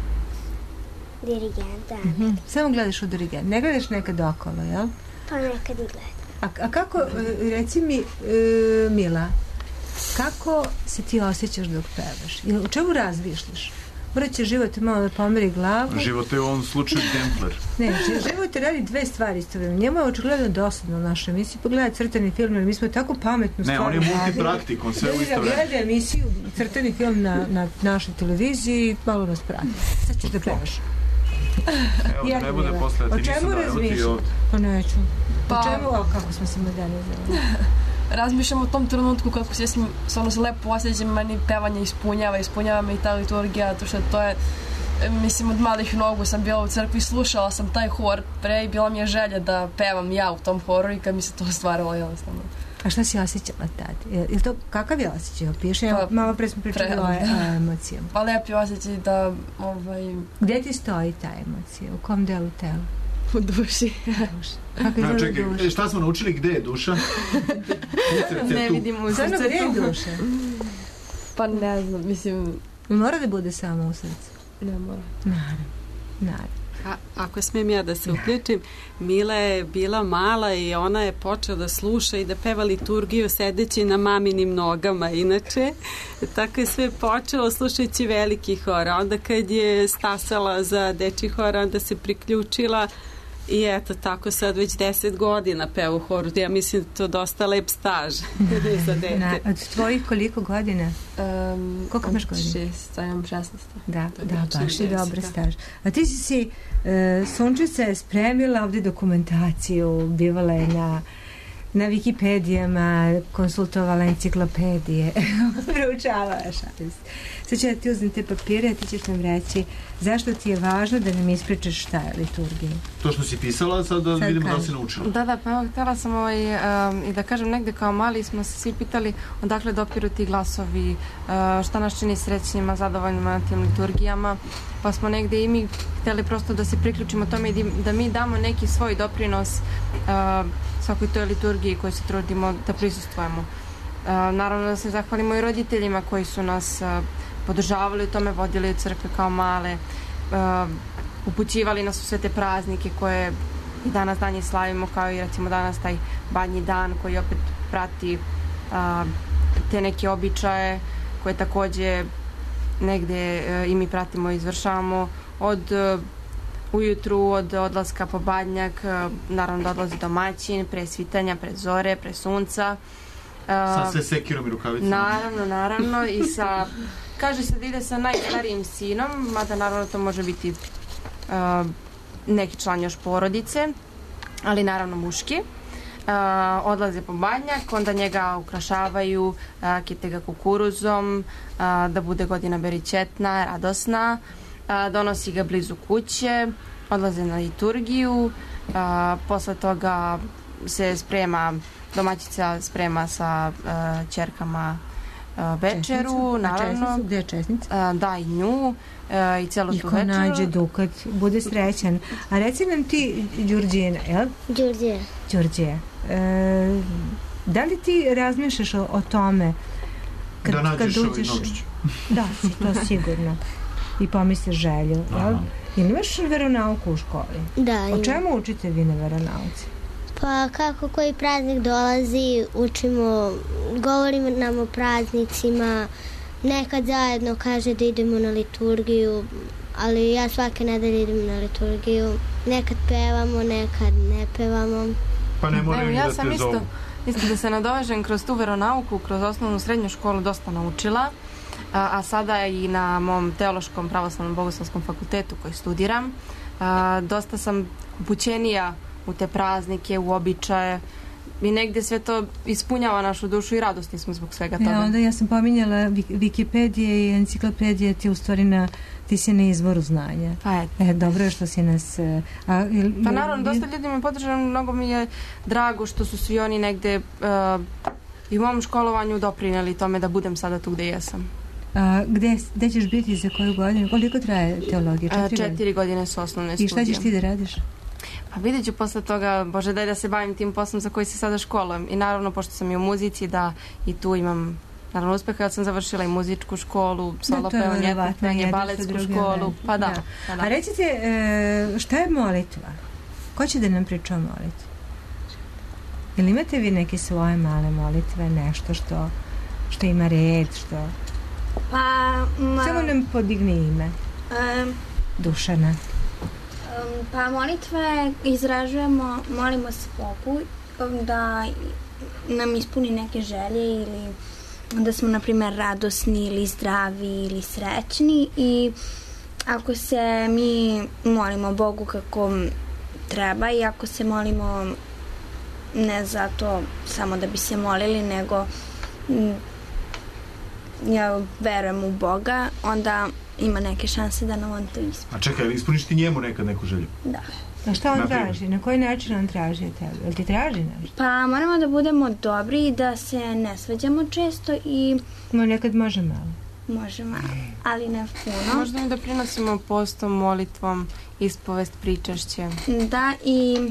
dirigenta. Mm-hmm. Samo gledaš u dirigenta. Ne gledaš nekad okolo, jel? Pa nekad i gledam. A, a kako, reci mi, e, Mila, kako se ti osjećaš dok pevaš? I u čemu razmišljaš? Morat će život malo da pomeri glavu. Život je u ovom slučaju Dempler. Ne, život radi dve stvari istovremeno. Njemu je očigledno dosadno u našoj emisiji. Pogledaj crtani film, jer mi smo tako pametnu stvar. Ne, on je multipraktik, on sve u isto vreme. Gleda emisiju, crtani film na, na našoj televiziji i malo nas prati. Sad ćeš da pevaš. Evo, da ne bude posle, o ti nisam čemu da, evo ti razmišljam? ovdje. Pa neću. Pa- O čemu, o kako smo se modernizali? Razmišljam u tom trenutku kako se, stvarno se lepo osjećam, meni pevanje ispunjava, ispunjava me i ta liturgija, zato što to je, mislim, od malih nogu sam bila u crkvi, slušala sam taj hor pre i bila mi je želja da pevam ja u tom horu i kad mi se to ostvarilo jednostavno. A šta si osjećala tad? Je, je to, kakav je osjećaj? Piše, pa, malo pre smo pričali pre, o, o emocijama. Pa lepi osjećaj da... Ovaj... Gde ti stoji ta emocija? U kom delu tela? U duši. Kako no, čekaj, duša? Šta smo naučili? Gde je duša? Ne vidim u srcu. Gde je duša? Pa ne znam, mislim... Mora da bude samo u srcu? Ne mora. Naravno, naravno. A, ako smijem ja da se uključim, Mila je bila mala i ona je počela da sluša i da peva liturgiju sedeći na maminim nogama. Inače, tako je sve počelo slušajući veliki hor. Onda kad je stasala za dečji hor, onda se priključila i eto, tako sad već deset godina peva u horu. Ja mislim da to dosta lep staž za dete. Na, od tvojih koliko godina? Um, koliko imaš godina? Šest, ja imam šesnaest. Da, da, baš je dobar staž. A ti si si, uh, Sunčica je spremila ovde dokumentaciju, bivala je na na Wikipedijama, konsultovala enciklopedije, proučavala, šalim se. Sad ću ja ti uzem te papire, a ti ćeš nam reći zašto ti je važno da nam ispričaš šta je liturgija. To što si pisala, sad da sad vidimo kažem. Da si naučila. Da, da, pa evo, htjela sam ovaj, um, i da kažem, negde kao mali smo se svi pitali odakle dopiru ti glasovi, uh, šta nas čini srećnjima, zadovoljnima na tim liturgijama, pa smo negde i mi htjeli prosto da se priključimo tome i da mi damo neki svoj doprinos uh, svakoj toj liturgiji koju se trudimo da prisustvujemo. Uh, naravno da se zahvalimo i roditeljima koji su nas uh, podržavali u tome, vodili u crkve kao male, uh, upućivali nas u sve te praznike koje i danas danje slavimo, kao i recimo danas taj badnji dan koji opet prati uh, te neke običaje koje takođe negde uh, i mi pratimo i izvršavamo od uh, ujutru, od odlaska po badnjak, uh, naravno da odlazi domaćin, pre svitanja, pre zore, pre sunca. Uh, sa sve sekirom i rukavicama. Naravno, naravno i sa, kaže se da ide sa najstarijim sinom, mada naravno to može biti uh, neki član još porodice, ali naravno muški. Uh, odlaze po badnjak, onda njega ukrašavaju, uh, kite ga kukuruzom, uh, da bude godina beričetna, radosna, uh, donosi ga blizu kuće, odlaze na liturgiju, uh, posle toga se sprema, domaćica sprema sa uh, ćerkama večeru, česnicu? naravno. A gde je česnica? Da, i nju i celu tu večeru. I ko nađe Dukat, bude srećan. A reci nam ti, Đurđina, jel? Đurđija. Đurđija. E, da li ti razmišljaš o, o tome kad, da nađeš kad uđeš... ovaj Nočić. Da, to sigurno. I pomisliš želju, jel? Jel imaš veronauku u školi? Da, imam. O čemu učite vi na veronauci? Pa kako koji praznik dolazi, učimo, govorimo nam o praznicima, nekad zajedno kaže da idemo na liturgiju, ali ja svake nedelje idem na liturgiju, nekad pevamo, nekad ne pevamo. Pa ne moraju ja da sam te isto, zovu. isto da se nadovežem kroz tu veronauku, kroz osnovnu srednju školu dosta naučila, a, a sada i na mom teološkom pravoslavnom bogoslovskom fakultetu koji studiram, a, dosta sam upućenija u te praznike, u običaje i negde sve to ispunjava našu dušu i radosni smo zbog svega toga. Ja, onda ja sam pominjala Wikipedije i enciklopedije, ti u stvari na, ti si na izvoru znanja. Pa eto. E, dobro je što si nas... A, il, pa naravno, dosta ljudi me podržava, mnogo mi je drago što su svi oni negde uh, i u mom školovanju doprineli tome da budem sada tu gde jesam. A, gde, gde ćeš biti za koju godinu? Koliko traje teologija? Četiri, uh, četiri godine su osnovne studije. I šta ćeš ti da radiš? Pa vidjet ću posle toga, Bože daj da se bavim tim poslom za koji se sada školujem. I naravno, pošto sam i u muzici, da i tu imam naravno uspeha, ja sam završila i muzičku školu, solo pevanje, etno, baletsku školu, pa da. da. Pa da. A recite, e, šta je molitva? Ko će da nam priča o molitvi? Ili imate vi neke svoje male molitve, nešto što, što ima red, što... Pa... Ma... Samo nam podigne ime. Um, Dušana. Um, pa molitve izražujemo, molimo se Bogu da nam ispuni neke želje ili da smo, na primjer, radosni ili zdravi ili srećni i ako se mi molimo Bogu kako treba i ako se molimo ne zato samo da bi se molili, nego ja verujem u Boga, onda ima neke šanse da nam on to ispuni. A čekaj, ispuniš ti njemu nekad neku želju? Da. A šta on traži? Na koji način on traži tebe? Jel ti traži nešto? Pa moramo da budemo dobri i da se ne svađamo često i... No, nekad može malo. Može malo, ali ne puno. Možda i da prinosimo postom, molitvom, ispovest, pričašće. Da, i...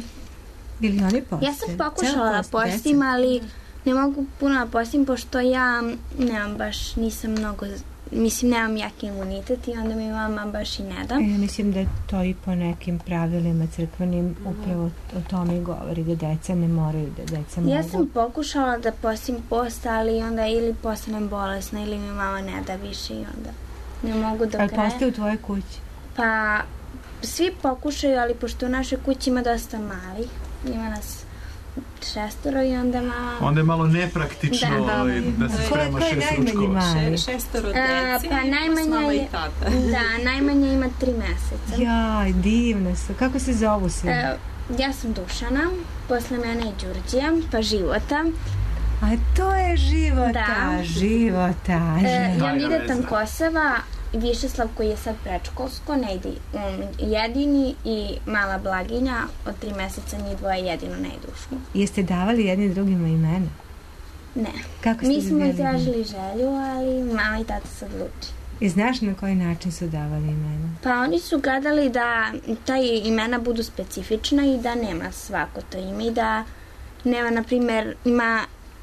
Ili oni poste? Ja sam pokušala da postim, ali ne mogu puno da postim, pošto ja nemam baš, nisam mnogo... Mislim, nemam jaki imunitet i onda mi mama baš i ne da. Ja mislim da to i po nekim pravilima crkvenim upravo o tome i govori, da deca ne moraju, da deca mogu. Ja sam pokušala da postim post, ali onda ili postanem bolesna ili mi mama ne da više i onda ne mogu da Ali krenem. poste u tvojoj kući? Pa, svi pokušaju, ali pošto u našoj kući ima dosta malih, ima nas šestoro i onda mama... Onda je malo nepraktično da, da, da, da se sprema šestoručko. Še, šestoro deci, pa najmanja je, da, najmanja ima tri meseca. Jaj, divne su. Kako se zovu svi? E, ja sam Dušana, posle mene je Đurđija, pa Života. A to je Života, da. Života. E, Jonida Tankosava, Višeslav koji je sad predškolsko, ne ide um, jedini i mala Blaginja od tri meseca njih dvoje jedino ne idu u školu. Jeste davali jedni drugima imena? Ne. Kako Mi smo izražili želju, ali mama i tata se odluči. I znaš na koji način su davali imena? Pa oni su gledali da ta imena budu specifična i da nema svako to ime i da nema, na primjer, ima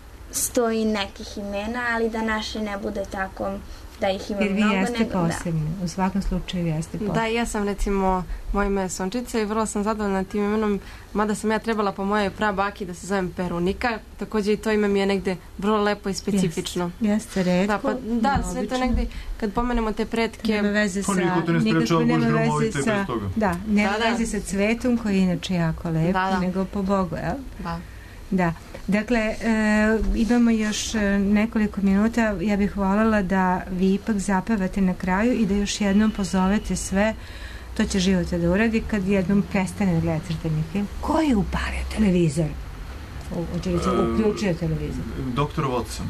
sto i nekih imena, ali da naše ne bude tako da ih ima mnogo. Jer vi jeste nego, posebni, da. U svakom slučaju jeste posebni. Da, ja sam recimo, moje ime je Sončica i vrlo sam zadovoljna tim imenom, mada sam ja trebala po mojoj prabaki da se zovem Perunika, također i to ime mi je negde vrlo lepo i specifično. Jeste, redko. Da, pa, da sve to negde, kad pomenemo te pretke... Nema veze sa... Nikako ne sprečava Bož gromovite bez toga. Da, nema da, veze da. sa cvetom koji je inače jako lep, da, da. nego po Bogu, jel? Da. Da. Dakle, e, imamo još nekoliko minuta. Ja bih voljela da vi ipak zapevate na kraju i da još jednom pozovete sve. To će Života da uradi kad jednom prestane da gleda crtani film. Ko je upalio televizor? Hoće li se uključio televizor? Doktor Watson.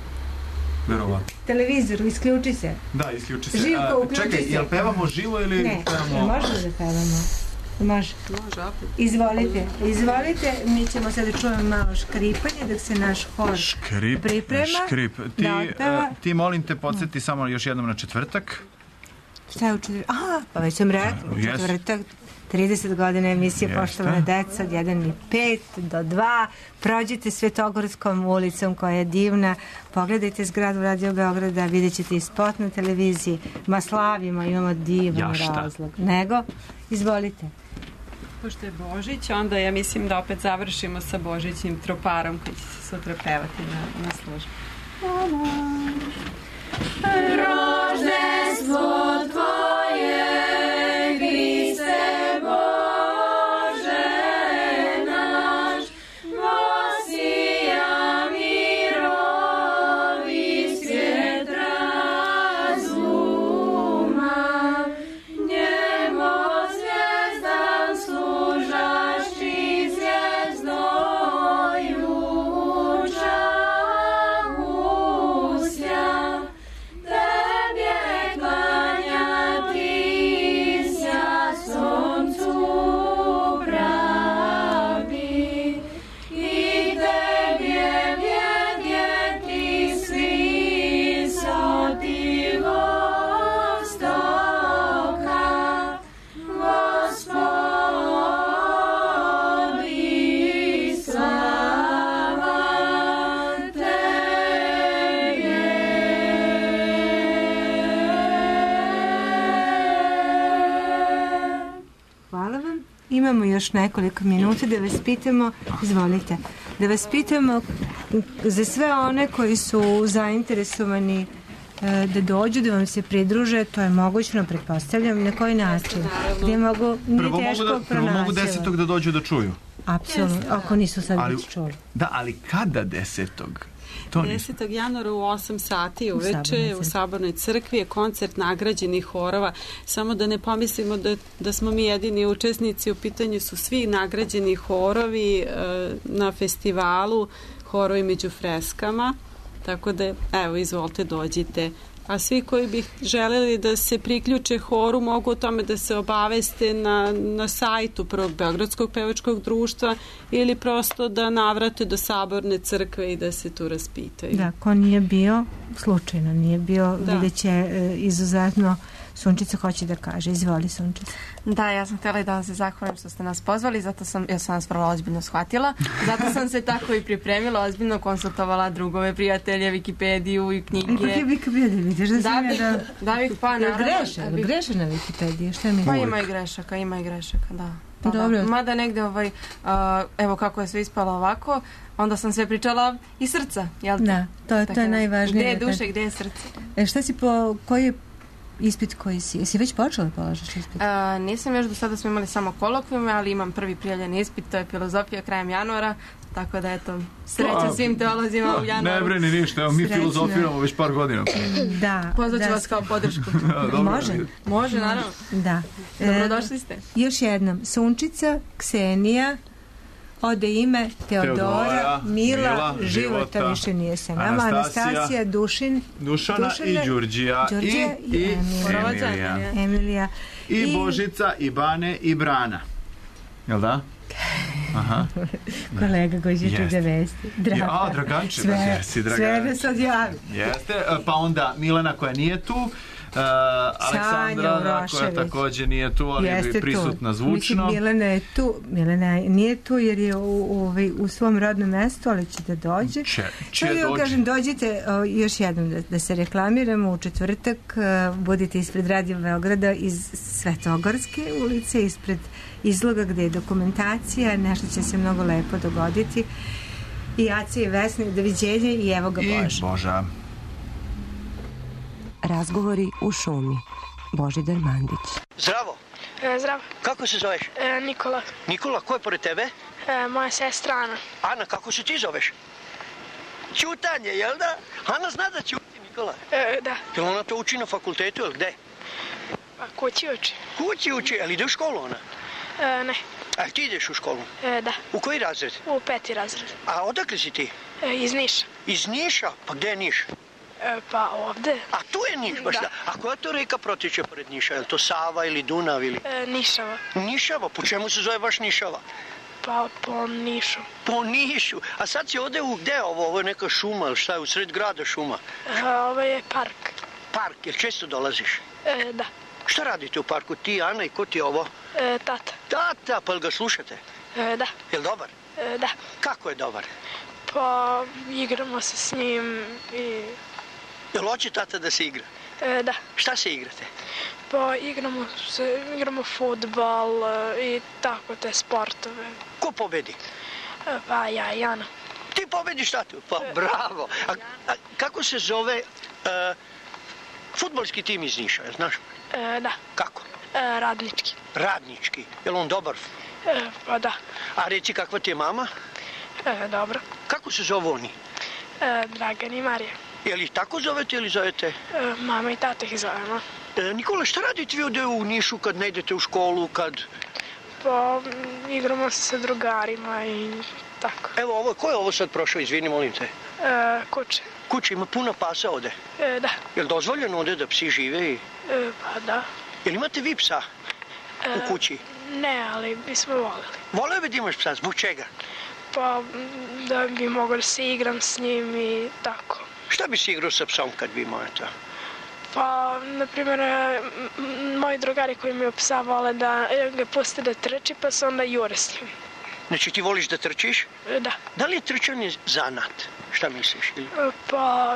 Verovatno. Televizor, isključi se. Da, isključi se. Živko, uključi čekaj, se. Jel pevamo živo ili ne, pevamo... Ne, možemo da pevamo. Može? Može, opet. Izvolite, izvolite, mi ćemo sada čujemo malo škripanje dok se naš hor škrip, priprema. Škrip, ti, da uh, ti molim te podsjeti samo još jednom na četvrtak. Šta je u četvrtak? Aha, pa već sam rekla, u Yes. četvrtak, trideset godina emisije Jeste. Poštovana deca od jedan i pet do dva. Prođite Svetogorskom ulicom koja je divna. Pogledajte zgradu Radio Beograda, vidjet ćete i spot na televiziji. Ma slavimo, imamo divan Jašta. razlog. Nego, izvolite. Pošto je Božić, onda ja mislim da opet završimo sa Božićnim troparom koji će se sutra pevati na, na službi. Roždestvo tvoje, Hriste Bože naš, posija mirovi svijet razuma, njemo zvijezdan služašći zvijezdoju čahusja. Tebie kłaniati się słońcu prawi i Tebie wiedzieć swi soti wostoka, Gospodi slava Hvala vam. Imamo još nekoliko minuta da vas pitamo, izvolite, da vas pitamo za sve one koji su zainteresovani e, da dođu, da vam se pridruže, to je mogućno, pretpostavljam, na koji način? Gde mogu, nije Prvo mogu, teško da, prvo mogu desetog da dođu da čuju. Apsolutno, ako nisu sad Ali- već čuli. Da, ali kada desetog? To nisam. desetog januara u osam sati uveče Sabornoj u crkvi. Sabornoj crkvi je koncert nagrađenih horova. Samo da ne pomislimo da, da smo mi jedini učesnici, u pitanju su svi nagrađeni horovi e, na festivalu, horovi među freskama. Tako da, evo, izvolite, dođite. A svi koji bi želeli da se priključe horu mogu o tome da se obaveste na, na sajtu Prvog Beogradskog pevačkog društva ili prosto da navrate do Saborne crkve i da se tu raspitaju. Da, ko nije bio, slučajno nije bio, Da. vidjet će e, izuzetno. Sunčica hoće da kaže, izvoli Sunčica. Da, ja sam htjela i da vam se zahvalim što ste nas pozvali, zato sam, ja sam vas vrlo ozbiljno shvatila, zato sam se tako i pripremila, ozbiljno konsultovala drugove, prijatelje, Wikipediju i knjige. Kako je Wikipedia, vidiš da sam Da, ja da... da bih pa Jel naravno... greše, da jel bih- greše na Wikipediji, šta mi? Pa ima i grešaka, ima i grešaka, da. Da, Dobro. da. Mada negde, ovaj, a, evo kako je sve ispalo ovako, onda sam sve pričala iz srca, jel te? Da, to je- to je Tako da, najvažnije. Gde je duše, gde je srce? E, šta si po, koji je ispit koji si? Jesi već počela da polažeš ispit? A, nisam još do sada smo imali samo kolokvijume, ali imam prvi prijavljeni ispit, to je filozofija krajem januara, tako da eto, sreća Pa, svim teolozima u januaru. Ne brini ništa, evo mi Srećno. filozofiramo već par godina. Da. Pozvat ću da. vas kao podršku. Dobro. Može? Može, naravno. Da. Dobrodošli ste. E, još jednom, Sunčica, Ksenija, ode ime Teodora, Teodora, Mila, Mila, života, Života, više nije sa nama, Anastasija, Anastasija, Dušin, Dušana, i Đurđija, Đurđija i, i Emilija. Emilija. Emilija. I Božica, i Bane, i Brana. Jel da? Aha. Kolega koji će Jeste. čude vesti. Draga. Ja, Draganče, sve, jesi, Draganče. sve nas odjavi. Jeste, pa onda Milana koja nije tu, uh, Aleksandra koja Urošević. takođe nije tu, ali Jeste je prisutna tu. zvučno. Mislim, Milena je tu. Milena nije tu jer je u, u, u svom rodnom mestu, ali će da dođe. Će, će Sad da vam dođe. kažem, dođite o, još jednom da, da se reklamiramo u četvrtak. uh, Budite ispred Radio Beograda iz Svetogorske ulice, ispred izloga gde je dokumentacija, nešto će se mnogo lepo dogoditi. I Aca i Vesna, doviđenja i evo ga I Boža. Boža. Razgovori u šumi. Božidar Mandić. Zdravo. E, zdravo. Kako se zoveš? E, Nikola. Nikola, ko je pored tebe? E, moja sestra Ana. Ana, kako se ti zoveš? Ćutanje, jel da? Ana zna da ćuti, Nikola. E, da. Jel ona to uči na fakultetu, ili gde? Pa kući uči. Kući uči, ali ide u školu ona? E, ne. A ti ideš u školu? E, da. U koji razred? U peti razred. A odakle si ti? E, iz Niša. Iz Niša? Pa gde je Niš? E, pa ovde. A tu je Niš, baš da. A koja to reka protiče pored Niša? Je li to Sava ili Dunav ili... E, Nišava. Nišava? Po čemu se zove baš Nišava? Pa po Nišu. Po Nišu. A sad si ovde u gde ovo? Ovo je neka šuma, ili šta je u sred grada šuma? E, ovo je park. Park, jel često dolaziš? E, da. Šta radite u parku? Ti, Ana, i ko ti je ovo? E, tata. Tata, pa li ga slušate? E, da. Jel dobar? E, da. Kako je dobar? Pa igramo se s njim i... Jel hoće tata da se igra? E, da. Šta se igrate? Pa igramo se, igramo fudbal i tako te sportove. Ko pobedi? E, pa ja i Ana. Ti pobediš tatu? Pa bravo. A, a kako se zove uh, fudbalski tim iz Niša, znaš? E, da. Kako? E, radnički. Radnički. Jel on dobar? E, pa da. A reci kakva ti je mama? E, dobro. Kako se zove oni? E, Dragan i Marija. Je li ih tako zovete ili zovete? E, mama i tata ih zovemo. E, Nikola, šta radite vi ovde u Nišu kad ne idete u školu, kad... Pa igramo se sa drugarima i tako. Evo, ovo, ko je ovo sad prošao, izvini, molim te? E, kuće. Kuće, ima puno pasa ovde? E, da. Je li dozvoljeno ovde da psi žive i... E, pa da. Jel imate vi psa e, u kući? Ne, ali bismo voleli. Voleo bi da imaš psa, zbog čega? Pa da bi mogao da se igram s njim i tako. Šta bi si igrao sa psom kad bi imao to? Pa, na primjer, moji drugari koji imaju psa vole da ga puste da trči, pa se onda jure s njim. Znači ti voliš da trčiš? Da. Da li je trčanje zanat? Šta misliš? Pa,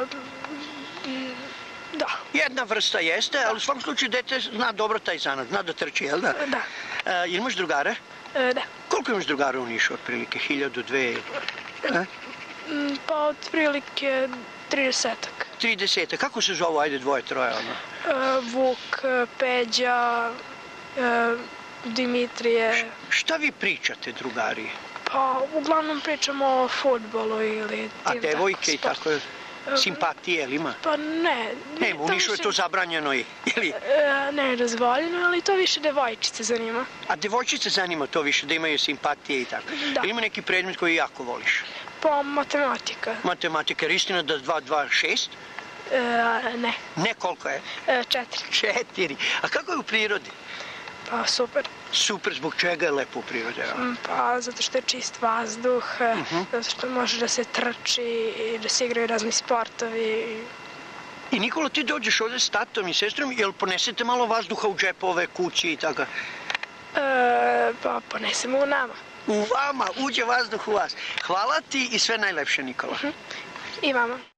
da. Jedna vrsta jeste, ali u svom slučaju dete zna dobro taj zanat, zna da trči, jel da? Da. E, imaš drugare? E, da. Koliko imaš drugara u Nišu, otprilike? Hiljadu, dve? E? Pa, otprilike tridesetak. Tridesetak. Kako se zovu, ajde, dvoje, troje, ono? E, Vuk, Peđa, e, Dimitrije. Šta vi pričate, drugari? Pa, uglavnom pričamo o fudbalu ili... A devojke i tako, simpatije, ili ima? Pa ne. Ne, u Nišu je to zabranjeno i, ili? E, ne, dozvoljeno, ali to više devojčice zanima. A devojčice zanima to više, da imaju simpatije i tako? Da. Ili ima neki predmet koji jako voliš? Pa, matematika. Matematika, jer istina da dva, dva, šest? E, ne. Ne, koliko je? E, četiri. Četiri. A kako je u prirodi? Pa, super. Super, zbog čega je lepo u prirodi? Pa, zato što je čist vazduh, uh-huh. zato što može da se trči i da se igraju razni sportovi. I Nikola, ti dođeš ovde s tatom i sestrom, jel ponesete malo vazduha u džepove, kući i tako? E, pa, ponesemo u nama. U vama, uđe vazduh u vas. Hvala ti i sve najlepše, Nikola. Uh-huh. I vama.